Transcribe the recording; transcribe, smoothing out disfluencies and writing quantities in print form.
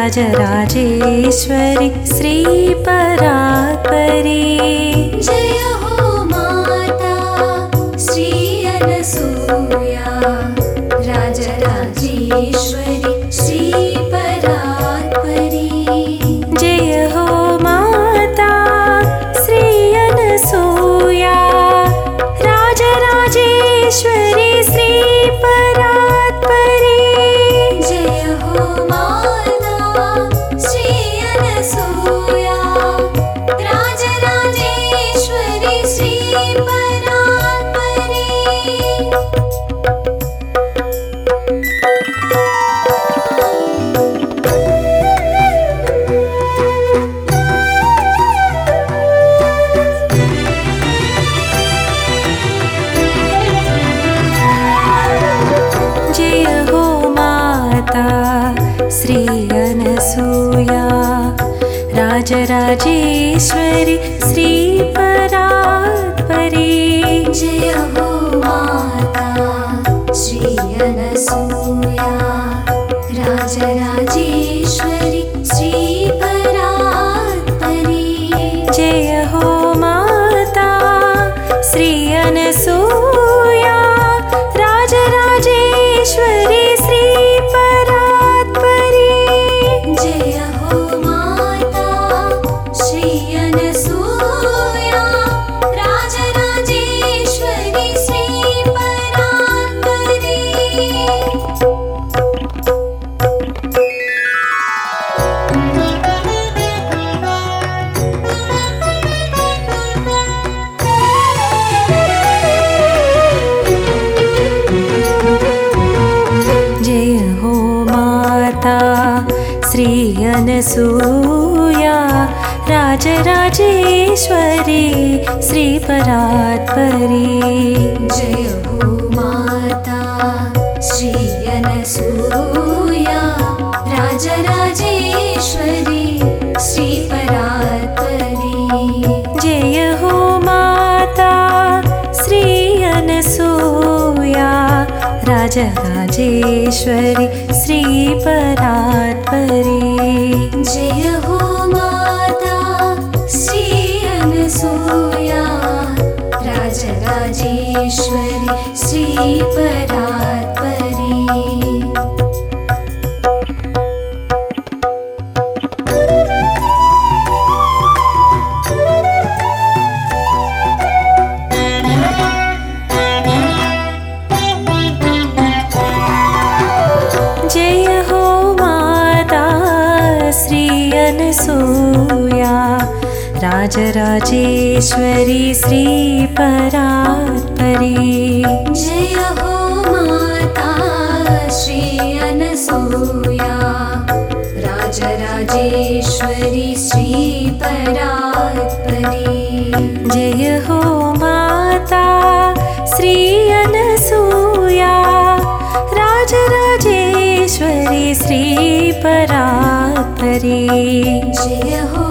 राजराजेश्वरि श्रीपरात्परी जय हो माता श्री अनसूया राजराजेश्वरि श्रीपरात्परी जय हो माता श्री अनसूया राजराजेश्वरि श्रीपरात्परी जय हो माता श्री अनसूया राजराजेश्वरि श्रीपरात्परी जय हो माता श्री अनसूया राजराजेश्वरि श्रीपरात्परी जय हो माता श्री अनसूया राजराजेश्वरि श्रीपरात्परी जय हो माता श्री अनसूया राजराजेश्वरि श्रीपरात्परी जय हो माता श्री अनसूया राजराजेश्वरि श्रीपरात्परी जय हो माता श्री अनसूया राजराजेश्वरि श्रीपरात्परी जय हो माता श्री अनसूया राजराजेश्वरि श्रीपरात्परी जय हो माता श्री अनसूया राजराजेश्वरि श्रीपरात्परी जय हो माता श्री अनसूया राजराजेश्वरि श्रीपरात्परी जय हो माता श्री अनसूया राजराजेश्वरि श्रीपरात्परी जय हो माता श्री अनसूया राजराजेश्वरि श्रीपरात्परी जय हो माता श्री अनसूया राजराजेश्वरि श्रीपरात्परी जय हो